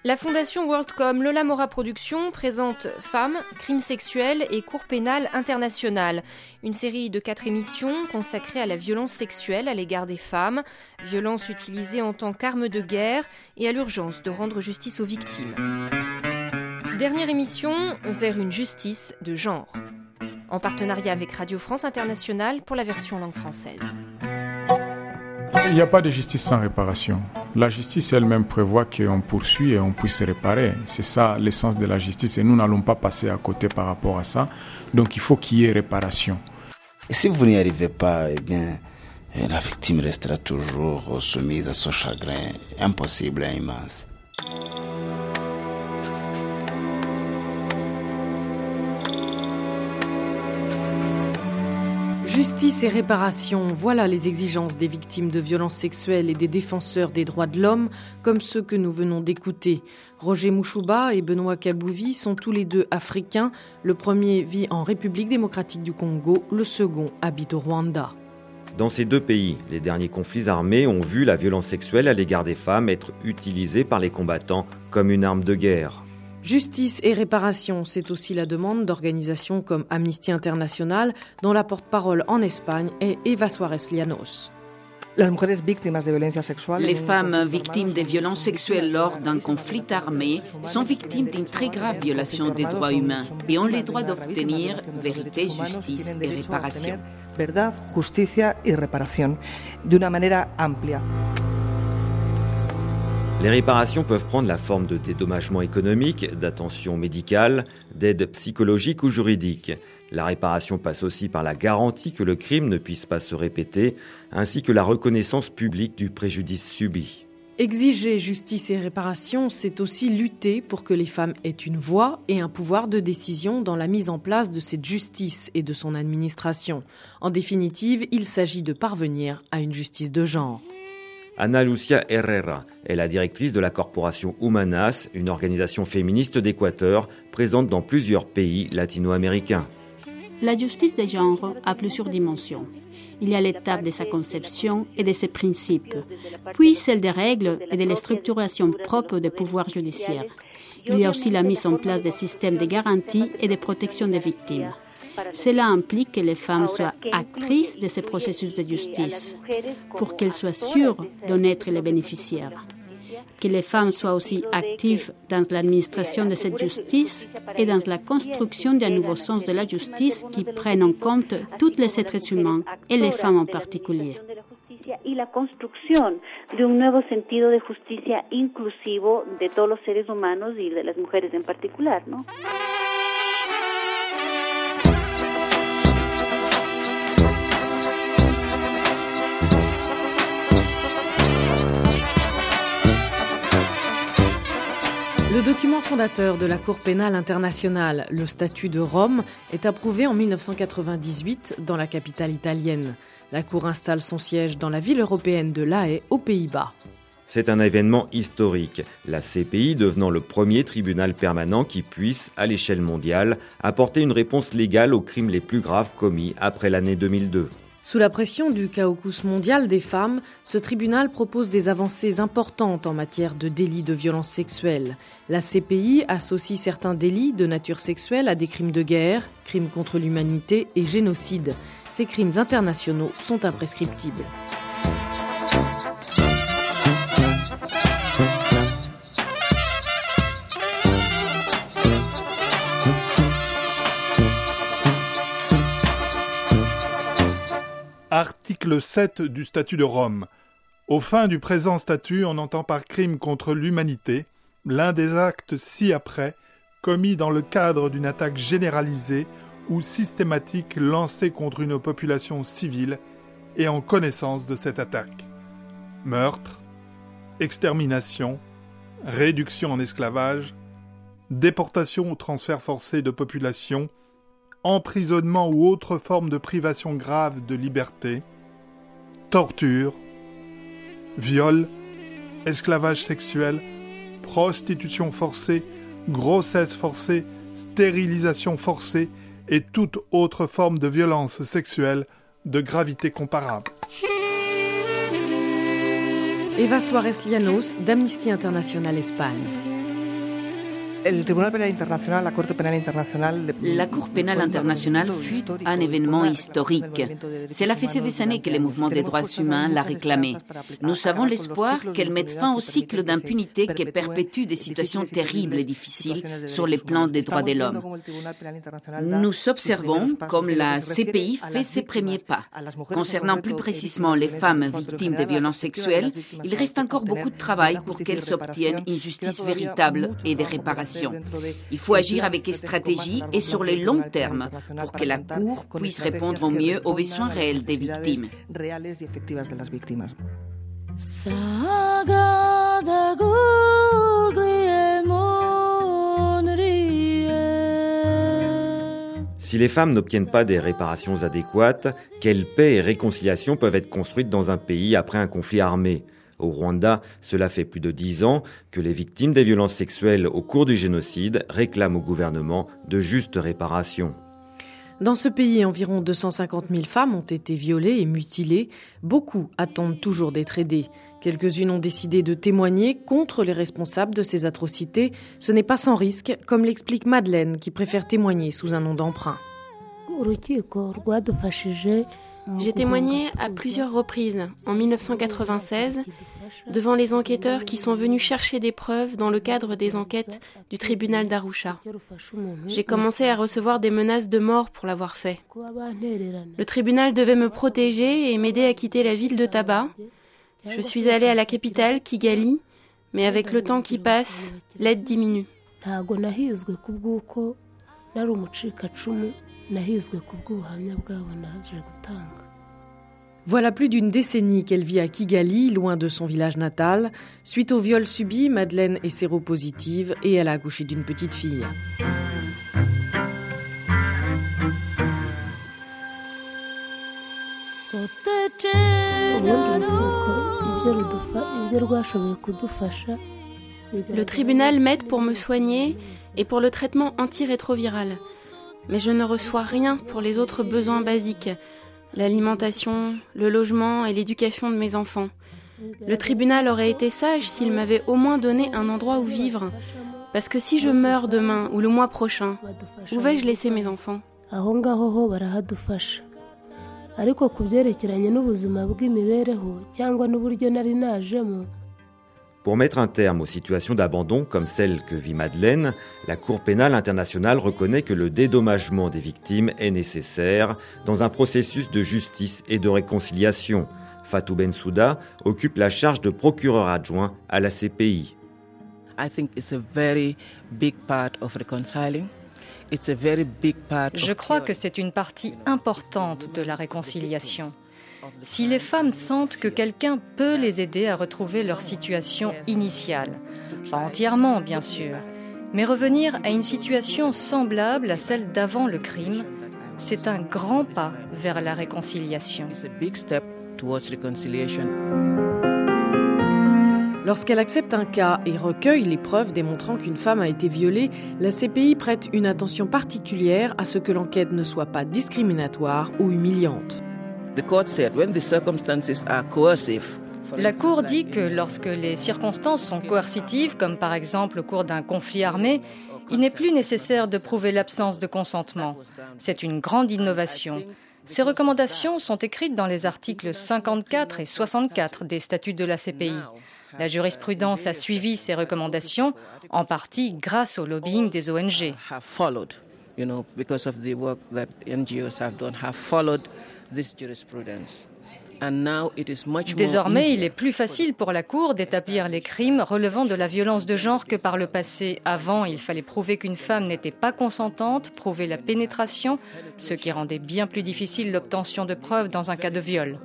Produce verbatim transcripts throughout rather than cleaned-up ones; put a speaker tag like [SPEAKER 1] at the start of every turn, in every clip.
[SPEAKER 1] La fondation WorldCom Lola Mora Productions présente Femmes, crimes sexuels et Cour pénale internationale. Une série de quatre émissions consacrées à la violence sexuelle à l'égard des femmes, violence utilisée en tant qu'arme de guerre et à l'urgence de rendre justice aux victimes. Dernière émission, vers une justice de genre. En partenariat avec Radio France Internationale pour la version langue française.
[SPEAKER 2] Il n'y a pas de justice sans réparation. La justice elle-même prévoit qu'on poursuit et on puisse se réparer. C'est ça l'essence de la justice et nous n'allons pas passer à côté par rapport à ça. Donc il faut qu'il y ait réparation.
[SPEAKER 3] Et si vous n'y arrivez pas, eh bien, la victime restera toujours soumise à son chagrin impossible et immense.
[SPEAKER 4] Justice et réparation, voilà les exigences des victimes de violences sexuelles et des défenseurs des droits de l'homme, comme ceux que nous venons d'écouter. Roger Mouchouba et Benoît Kabouvi sont tous les deux africains. Le premier vit en République démocratique du Congo, le second habite au Rwanda.
[SPEAKER 5] Dans ces deux pays, les derniers conflits armés ont vu la violence sexuelle à l'égard des femmes être utilisée par les combattants comme une arme de guerre.
[SPEAKER 4] Justice et réparation, c'est aussi la demande d'organisations comme Amnesty International, dont la porte-parole en Espagne est Eva Suárez Llanos.
[SPEAKER 6] Les femmes victimes de violences sexuelles lors d'un conflit armé sont victimes d'une très grave violation des droits humains et ont le droit d'obtenir vérité, justice et réparation.
[SPEAKER 7] Verdad, justicia y reparación, de una manera amplia.
[SPEAKER 5] Les réparations peuvent prendre la forme de dédommagement économique, d'attention médicale, d'aide psychologique ou juridique. La réparation passe aussi par la garantie que le crime ne puisse pas se répéter, ainsi que la reconnaissance publique du préjudice subi.
[SPEAKER 4] Exiger justice et réparation, c'est aussi lutter pour que les femmes aient une voix et un pouvoir de décision dans la mise en place de cette justice et de son administration. En définitive, il s'agit de parvenir à une justice de genre.
[SPEAKER 5] Ana Lucia Herrera est la directrice de la corporation Humanas, une organisation féministe d'Équateur présente dans plusieurs pays latino-américains.
[SPEAKER 8] La justice de genre a plusieurs dimensions. Il y a l'étape de sa conception et de ses principes, puis celle des règles et de la structuration propre des pouvoirs judiciaires. Il y a aussi la mise en place des systèmes de garantie et de protection des victimes. Cela implique que les femmes soient actrices de ces processus de justice pour qu'elles soient sûres d'en être les bénéficiaires. Que les femmes soient aussi actives dans l'administration de cette justice et dans la construction d'un nouveau sens de la justice qui prenne en compte tous les êtres humains et les femmes en particulier.
[SPEAKER 9] Y la construcción de un nuevo sentido de justicia inclusivo de todos los seres humanos y de las mujeres en particular, ¿no?
[SPEAKER 4] Le document fondateur de la Cour pénale internationale, le statut de Rome, est approuvé en dix-neuf cent quatre-vingt-dix-huit dans la capitale italienne. La Cour installe son siège dans la ville européenne de La Haye, aux Pays-Bas.
[SPEAKER 5] C'est un événement historique, la C P I devenant le premier tribunal permanent qui puisse, à l'échelle mondiale, apporter une réponse légale aux crimes les plus graves commis après l'année deux mille deux.
[SPEAKER 4] Sous la pression du caucus mondial des femmes, ce tribunal propose des avancées importantes en matière de délits de violence sexuelle. La C P I associe certains délits de nature sexuelle à des crimes de guerre, crimes contre l'humanité et génocide. Ces crimes internationaux sont imprescriptibles.
[SPEAKER 10] Article sept du statut de Rome. Aux fins du présent statut, on entend par crime contre l'humanité l'un des actes ci-après commis dans le cadre d'une attaque généralisée ou systématique lancée contre une population civile et en connaissance de cette attaque. Meurtre, extermination, réduction en esclavage, déportation ou transfert forcé de population, emprisonnement ou autre forme de privation grave de liberté, torture, viol, esclavage sexuel, prostitution forcée, grossesse forcée, stérilisation forcée et toute autre forme de violence sexuelle de gravité comparable.
[SPEAKER 4] Eva Suárez Llanos d'Amnesty International Espagne.
[SPEAKER 6] La Cour pénale internationale fut un événement historique. Cela faisait des années que les mouvements des droits humains la réclamaient. Nous avons l'espoir qu'elle mette fin au cycle d'impunité qui perpétue des situations terribles et difficiles sur les plans des droits de l'homme. Nous observons comme la C P I fait ses premiers pas. Concernant plus précisément les femmes victimes de violences sexuelles, il reste encore beaucoup de travail pour qu'elles obtiennent une justice véritable et des réparations. Il faut agir avec stratégie et sur le long terme pour que la Cour puisse répondre au mieux aux besoins réels des victimes.
[SPEAKER 5] Si les femmes n'obtiennent pas des réparations adéquates, quelle paix et réconciliation peuvent être construites dans un pays après un conflit armé ? Au Rwanda, cela fait plus de dix ans que les victimes des violences sexuelles au cours du génocide réclament au gouvernement de justes réparations.
[SPEAKER 4] Dans ce pays, environ deux cent cinquante mille femmes ont été violées et mutilées. Beaucoup attendent toujours d'être aidées. Quelques-unes ont décidé de témoigner contre les responsables de ces atrocités. Ce n'est pas sans risque, comme l'explique Madeleine, qui préfère témoigner sous un nom d'emprunt.
[SPEAKER 11] J'ai témoigné à plusieurs reprises, en mille neuf cent quatre-vingt-seize, devant les enquêteurs qui sont venus chercher des preuves dans le cadre des enquêtes du tribunal d'Arusha. J'ai commencé à recevoir des menaces de mort pour l'avoir fait. Le tribunal devait me protéger et m'aider à quitter la ville de Taba. Je suis allée à la capitale, Kigali, mais avec le temps qui passe, l'aide diminue.
[SPEAKER 4] Voilà plus d'une décennie qu'elle vit à Kigali, loin de son village natal. Suite au viol subi, Madeleine est séropositive et elle a accouché d'une petite fille.
[SPEAKER 11] Le tribunal m'aide pour me soigner et pour le traitement antirétroviral. Mais je ne reçois rien pour les autres besoins basiques, l'alimentation, le logement et l'éducation de mes enfants. Le tribunal aurait été sage s'il m'avait au moins donné un endroit où vivre. Parce que si je meurs demain ou le mois prochain, où vais-je laisser mes enfants ?
[SPEAKER 5] Pour mettre un terme aux situations d'abandon comme celle que vit Madeleine, la Cour pénale internationale reconnaît que le dédommagement des victimes est nécessaire dans un processus de justice et de réconciliation. Fatou Bensouda occupe la charge de procureur adjoint à la C P I.
[SPEAKER 12] I think it's a very big part of reconciling. It's a very big part of...
[SPEAKER 13] Je crois que c'est une partie importante de la réconciliation. Si les femmes sentent que quelqu'un peut les aider à retrouver leur situation initiale, pas entièrement bien sûr, mais revenir à une situation semblable à celle d'avant le crime, c'est un grand pas vers la réconciliation.
[SPEAKER 4] Lorsqu'elle accepte un cas et recueille les preuves démontrant qu'une femme a été violée, la C P I prête une attention particulière à ce que l'enquête ne soit pas discriminatoire ou humiliante.
[SPEAKER 13] La Cour dit que lorsque les circonstances sont coercitives, comme par exemple au cours d'un conflit armé, il n'est plus nécessaire de prouver l'absence de consentement. C'est une grande innovation. Ces recommandations sont écrites dans les articles cinquante-quatre et soixante-quatre des statuts de la C P I. La jurisprudence a suivi ces recommandations, en partie grâce au lobbying des O N G. Désormais, il est plus facile pour la Cour d'établir les crimes relevant de la violence de genre que par le passé. Avant, il fallait prouver qu'une femme n'était pas consentante, prouver la pénétration, ce qui rendait bien plus difficile l'obtention de preuves dans un cas de viol.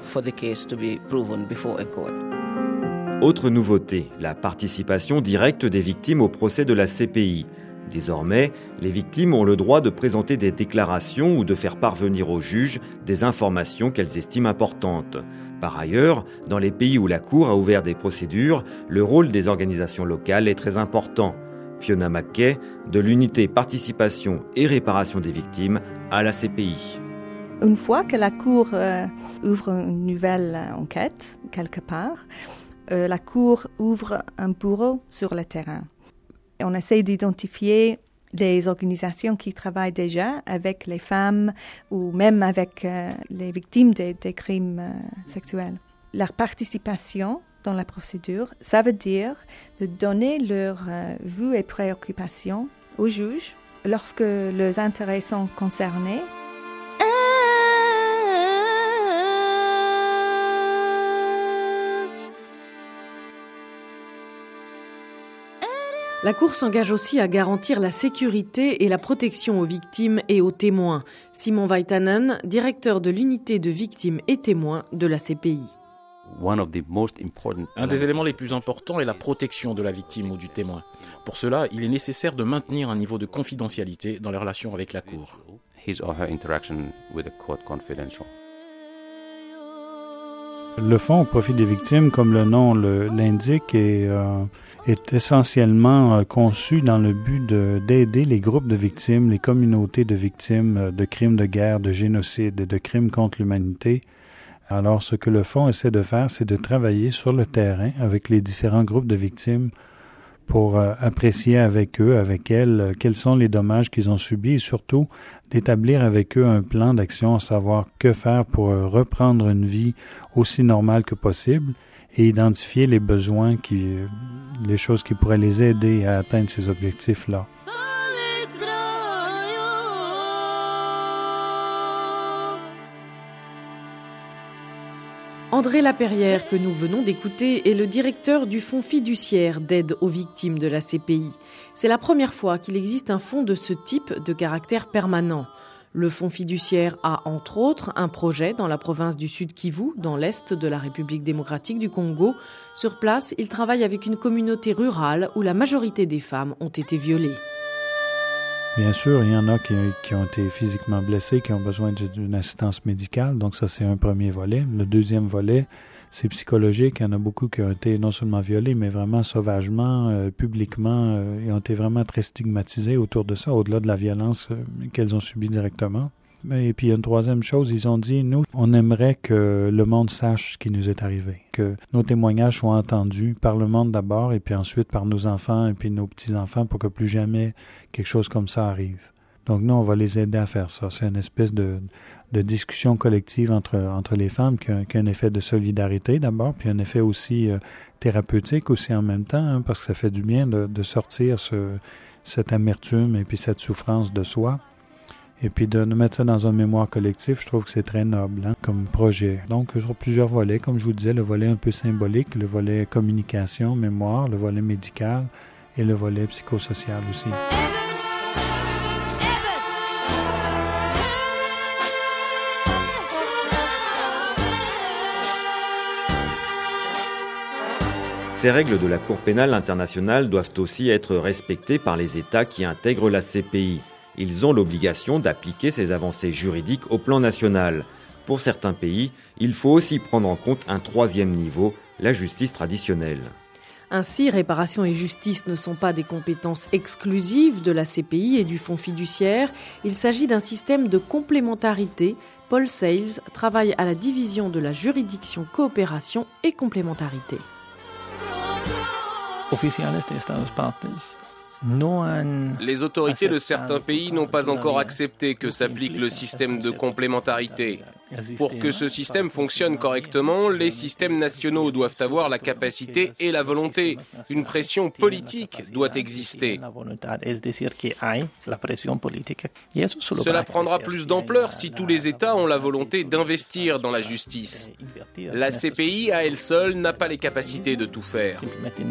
[SPEAKER 5] Autre nouveauté, la participation directe des victimes au procès de la C P I. Désormais, les victimes ont le droit de présenter des déclarations ou de faire parvenir au juge des informations qu'elles estiment importantes. Par ailleurs, dans les pays où la Cour a ouvert des procédures, le rôle des organisations locales est très important. Fiona McKay, de l'unité participation et réparation des victimes à la C P I.
[SPEAKER 14] Une fois que la Cour euh, ouvre une nouvelle enquête, quelque part, euh, la Cour ouvre un bureau sur le terrain. On essaie d'identifier les organisations qui travaillent déjà avec les femmes ou même avec euh, les victimes des, des crimes euh, sexuels. Leur participation dans la procédure, ça veut dire de donner leurs euh, vues et préoccupations aux juges lorsque leurs intérêts sont concernés.
[SPEAKER 4] La Cour s'engage aussi à garantir la sécurité et la protection aux victimes et aux témoins. Simon Vaitanen, directeur de l'unité de victimes et témoins de la C P I.
[SPEAKER 15] Un des éléments les plus importants est la protection de la victime ou du témoin. Pour cela, il est nécessaire de maintenir un niveau de confidentialité dans les relations avec la Cour.
[SPEAKER 16] Le fonds au profit des victimes, comme le nom le, l'indique, est, euh, est essentiellement euh, conçu dans le but de, d'aider les groupes de victimes, les communautés de victimes euh, de crimes de guerre, de génocide et de crimes contre l'humanité. Alors, ce que le fonds essaie de faire, c'est de travailler sur le terrain avec les différents groupes de victimes pour euh, apprécier avec eux, avec elles, euh, quels sont les dommages qu'ils ont subis et surtout d'établir avec eux un plan d'action, à savoir que faire pour euh, reprendre une vie aussi normale que possible et identifier les besoins, qui, euh, les choses qui pourraient les aider à atteindre ces objectifs-là.
[SPEAKER 4] André Laperrière, que nous venons d'écouter, est le directeur du Fonds fiduciaire d'aide aux victimes de la C P I. C'est la première fois qu'il existe un fonds de ce type de caractère permanent. Le Fonds fiduciaire a, entre autres, un projet dans la province du Sud Kivu, dans l'est de la République démocratique du Congo. Sur place, il travaille avec une communauté rurale où la majorité des femmes ont été violées.
[SPEAKER 16] Bien sûr, il y en a qui, qui ont été physiquement blessés, qui ont besoin d'une assistance médicale. Donc ça, c'est un premier volet. Le deuxième volet, c'est psychologique. Il y en a beaucoup qui ont été non seulement violés, mais vraiment sauvagement, euh, publiquement, euh, et ont été vraiment très stigmatisés autour de ça, au-delà de la violence euh, qu'elles ont subie directement. Et puis, il y a une troisième chose, ils ont dit, nous, on aimerait que le monde sache ce qui nous est arrivé, que nos témoignages soient entendus par le monde d'abord, et puis ensuite par nos enfants et puis nos petits-enfants, pour que plus jamais quelque chose comme ça arrive. Donc, nous, on va les aider à faire ça. C'est une espèce de, de discussion collective entre, entre les femmes qui a, qui a un effet de solidarité d'abord, puis un effet aussi euh, thérapeutique aussi en même temps, hein, parce que ça fait du bien de, de sortir ce, cette amertume et puis cette souffrance de soi. Et puis de mettre ça dans un mémoire collectif, je trouve que c'est très noble hein, comme projet. Donc, sur plusieurs volets, comme je vous disais, le volet un peu symbolique, le volet communication, mémoire, le volet médical et le volet psychosocial aussi.
[SPEAKER 5] Ces règles de la Cour pénale internationale doivent aussi être respectées par les États qui intègrent la C P I. Ils ont l'obligation d'appliquer ces avancées juridiques au plan national. Pour certains pays, il faut aussi prendre en compte un troisième niveau, la justice traditionnelle.
[SPEAKER 4] Ainsi, réparation et justice ne sont pas des compétences exclusives de la C P I et du Fonds fiduciaire. Il s'agit d'un système de complémentarité. Paul Sales travaille à la division de la juridiction coopération et complémentarité.
[SPEAKER 17] Les autorités de certains pays n'ont pas encore accepté que s'applique le système de complémentarité. Pour que ce système fonctionne correctement, les systèmes nationaux doivent avoir la capacité et la volonté. Une pression politique doit exister. Cela prendra plus d'ampleur si tous les États ont la volonté d'investir dans la justice. La C P I, à elle seule, n'a pas les capacités de tout faire.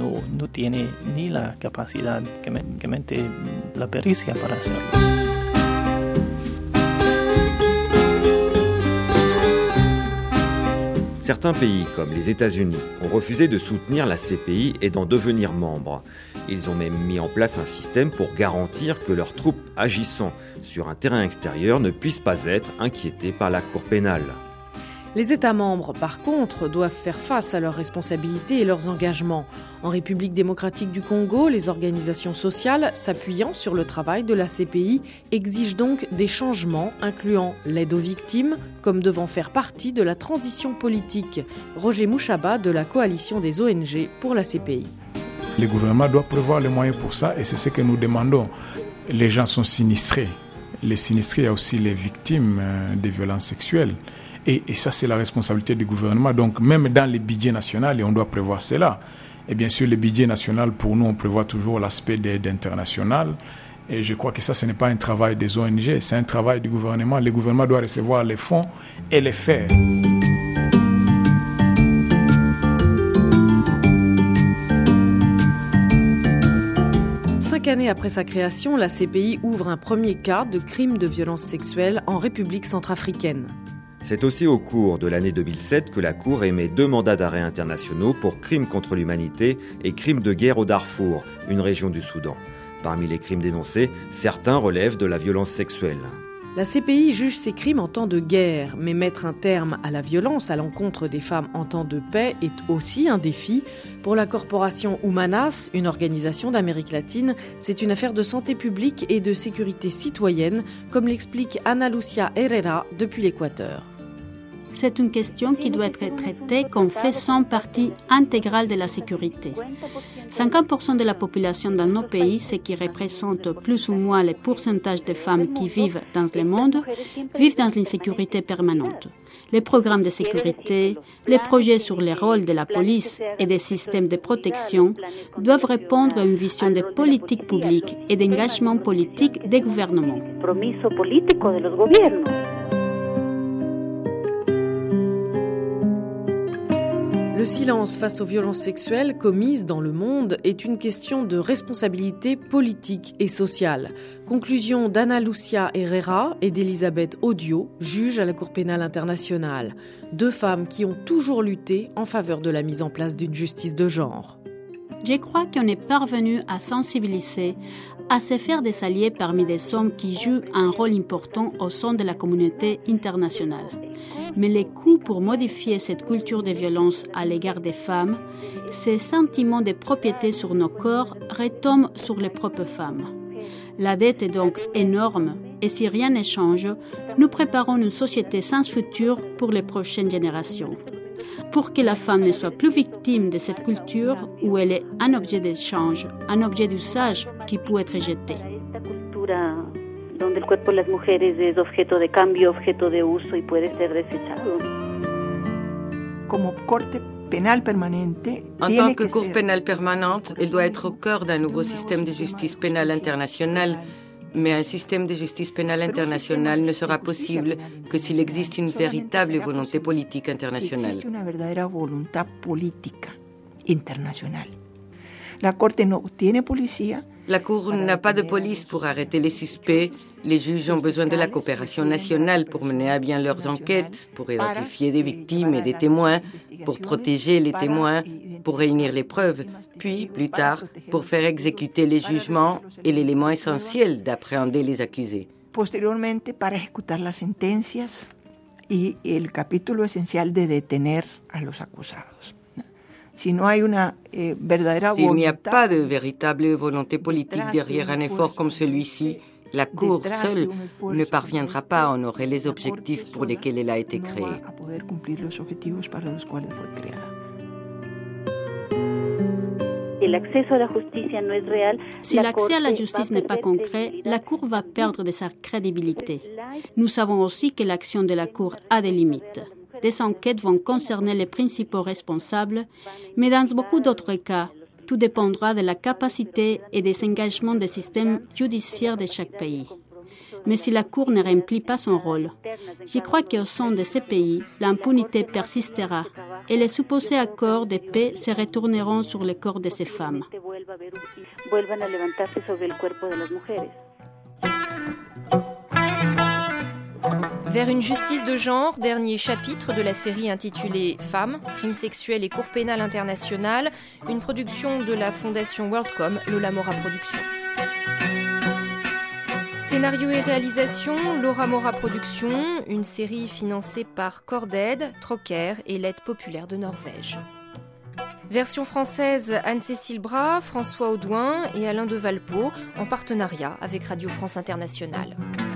[SPEAKER 5] Certains pays, comme les États-Unis, ont refusé de soutenir la C P I et d'en devenir membres. Ils ont même mis en place un système pour garantir que leurs troupes agissant sur un terrain extérieur ne puissent pas être inquiétées par la Cour pénale.
[SPEAKER 4] Les États membres, par contre, doivent faire face à leurs responsabilités et leurs engagements. En République démocratique du Congo, les organisations sociales, s'appuyant sur le travail de la C P I, exigent donc des changements, incluant l'aide aux victimes, comme devant faire partie de la transition politique. Roger Mouchaba de la coalition des O N G pour la C P I.
[SPEAKER 2] Le gouvernement doit prévoir les moyens pour ça et c'est ce que nous demandons. Les gens sont sinistrés. Les sinistrés, il y a aussi les victimes euh, des violences sexuelles. Et, et ça, c'est la responsabilité du gouvernement. Donc, même dans les budgets nationaux, on doit prévoir cela. Et bien sûr, le budget national, pour nous, on prévoit toujours l'aspect d'aide internationale. Et je crois que ça, ce n'est pas un travail des O N G, c'est un travail du gouvernement. Le gouvernement doit recevoir les fonds et les faire.
[SPEAKER 4] Cinq années après sa création, la C P I ouvre un premier cas de crime de violence sexuelle en République centrafricaine.
[SPEAKER 5] C'est aussi au cours de l'année deux mille sept que la Cour émet deux mandats d'arrêt internationaux pour crimes contre l'humanité et crimes de guerre au Darfour, une région du Soudan. Parmi les crimes dénoncés, certains relèvent de la violence sexuelle.
[SPEAKER 4] La C P I juge ces crimes en temps de guerre, mais mettre un terme à la violence à l'encontre des femmes en temps de paix est aussi un défi. Pour la corporation Humanas, une organisation d'Amérique latine, c'est une affaire de santé publique et de sécurité citoyenne, comme l'explique Ana Lucia Herrera depuis l'Équateur.
[SPEAKER 8] C'est une question qui doit être traitée comme faisant partie intégrale de la sécurité. cinquante pour cent de la population dans nos pays, ce qui représente plus ou moins le pourcentage de femmes qui vivent dans le monde, vivent dans l'insécurité permanente. Les programmes de sécurité, les projets sur le rôle de la police et des systèmes de protection doivent répondre à une vision de politique publique et d'engagement politique des gouvernements.
[SPEAKER 4] Le silence face aux violences sexuelles commises dans le monde est une question de responsabilité politique et sociale. Conclusion d'Ana Lucia Herrera et d'Elisabeth Audio, juges à la Cour pénale internationale. Deux femmes qui ont toujours lutté en faveur de la mise en place d'une justice de genre.
[SPEAKER 8] Je crois qu'on est parvenu à sensibiliser, à se faire des alliés parmi des hommes qui jouent un rôle important au sein de la communauté internationale. Mais les coûts pour modifier cette culture de violence à l'égard des femmes, ces sentiments de propriété sur nos corps retombent sur les propres femmes. La dette est donc énorme et si rien ne change, nous préparons une société sans futur pour les prochaines générations. Pour que la femme ne soit plus victime de cette culture où elle est un objet d'échange, un objet d'usage qui peut être jeté.
[SPEAKER 9] Donde el cuerpo de las mujeres es objeto de cambio, objeto de uso y puede ser desechado.
[SPEAKER 18] Como Corte pénale permanente,
[SPEAKER 19] en tant que Cour pénale permanente, elle doit être au cœur d'un nouveau système de justice pénale internationale. Mais un système de justice pénale internationale ne sera possible que s'il existe une véritable volonté politique internationale.
[SPEAKER 18] Si existe una verdadera voluntad política internacional. La Corte no tiene policía.
[SPEAKER 19] La Cour n'a pas de police pour arrêter les suspects. Les juges ont besoin de la coopération nationale pour mener à bien leurs enquêtes, pour identifier des victimes et des témoins, pour protéger les témoins, pour réunir les preuves, puis, plus tard, pour faire exécuter les jugements et l'élément essentiel d'appréhender les accusés.
[SPEAKER 18] Posteriormente, para ejecutar las sentencias y el capítulo esencial de detener a los acusados. S'il n'y
[SPEAKER 19] a pas de véritable volonté politique derrière un effort comme celui-ci, la Cour seule ne parviendra pas à honorer les objectifs pour lesquels elle a été créée.
[SPEAKER 8] Si l'accès à la justice n'est pas concret, la Cour va perdre de sa crédibilité. Nous savons aussi que l'action de la Cour a des limites. Des enquêtes vont concerner les principaux responsables, mais dans beaucoup d'autres cas, tout dépendra de la capacité et des engagements des systèmes judiciaires de chaque pays. Mais si la Cour ne remplit pas son rôle, je crois qu'au sein de ces pays, l'impunité persistera et les supposés accords de paix se retourneront sur le corps de ces femmes.
[SPEAKER 1] Vers une justice de genre, dernier chapitre de la série intitulée Femmes, crimes sexuels et Cour pénale internationale, une production de la fondation WorldCom, Lola Mora Productions. Scénario et réalisation, Laura Mora Productions, une série financée par Corded, Trocker et l'aide populaire de Norvège. Version française, Anne-Cécile Bras, François Audouin et Alain de Valpo, en partenariat avec Radio France Internationale.